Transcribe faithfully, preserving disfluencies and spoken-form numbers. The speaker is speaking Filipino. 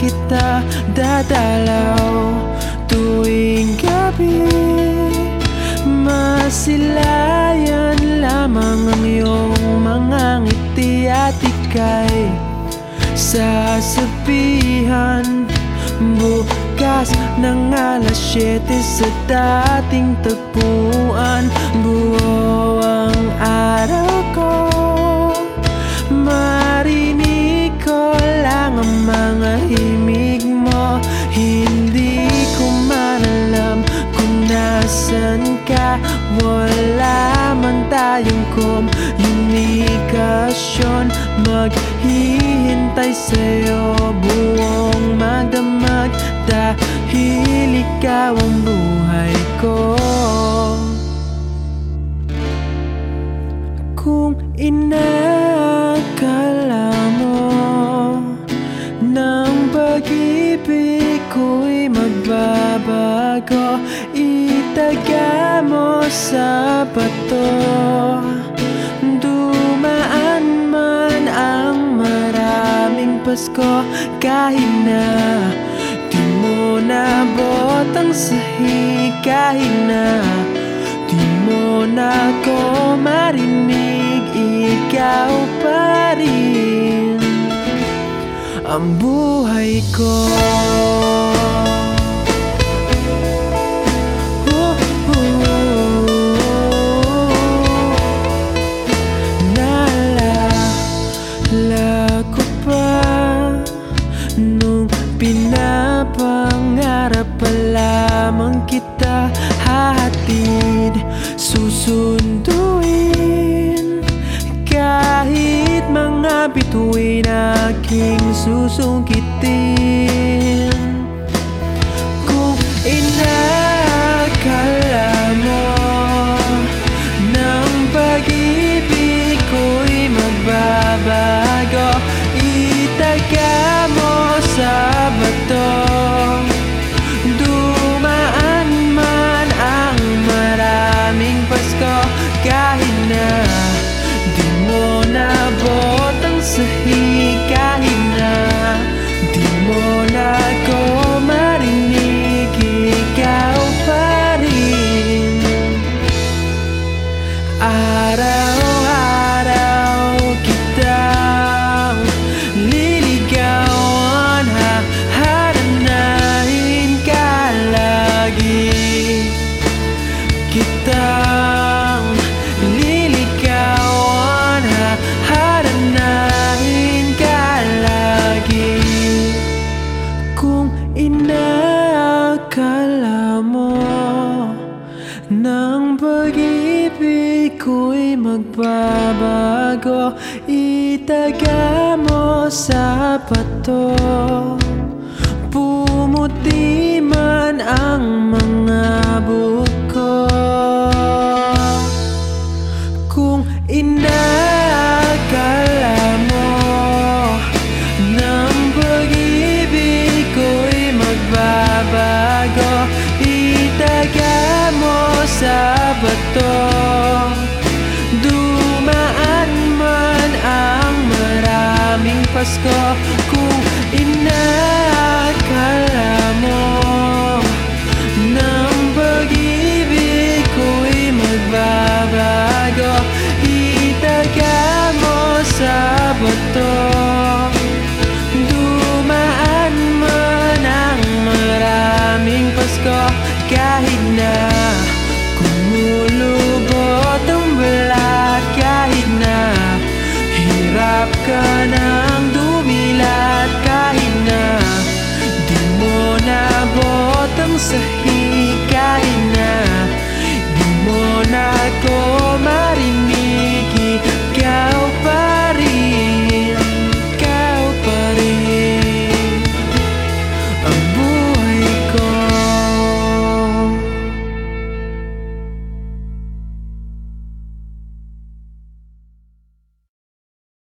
kita dadalaw tuwing gabi. Masilayan lamang ang iyong mga ngiti at ika'y sasabihan bukas ng alas siyete sa dating tagpuan. Buo ang araw ko, marinig ko lang ang mga himig mo. Hindi ko man alam kung nasan ka, wala man tayong komunikasyon. Maghihintay sa'yo buong magdamag dahil ikaw ang buhay ko. Kung inakala mo ng pag-ibig ko'y magbabago, itaga mo sa bato. Dumaan man ang maraming Pasko, kahit na di mo nabot ang sahig, kahit na di mo na ko marinig, ikaw pa rin ang buhay ko. Oh, oh, naalala ko pa nung pinapangarap pa lamang kita, hahatid, susunduin, kahit mga bituin aking susungkitin. Kung inakala mo ng pag-ibig ko'y magbabago, itaga mo sa bato. Dumaan man ang maraming Pasko, kahit na di mo nabot ang sahig, kahit na di mo na ko marinig, ikaw pa rin. Araw-araw kitang liligawan, haharanahin ka lagi. Kitang liligawan, haharanahin ka lagi. Kung inakala mo ng pag-ibig ko'y magbabago, itaga mo sa bato. Pumuti man ang mga buko, kung inakala mo ng pag-ibig ko'y magbabago, itaga mo sa bato. Dumaan man ang maraming Pasko, kung inakala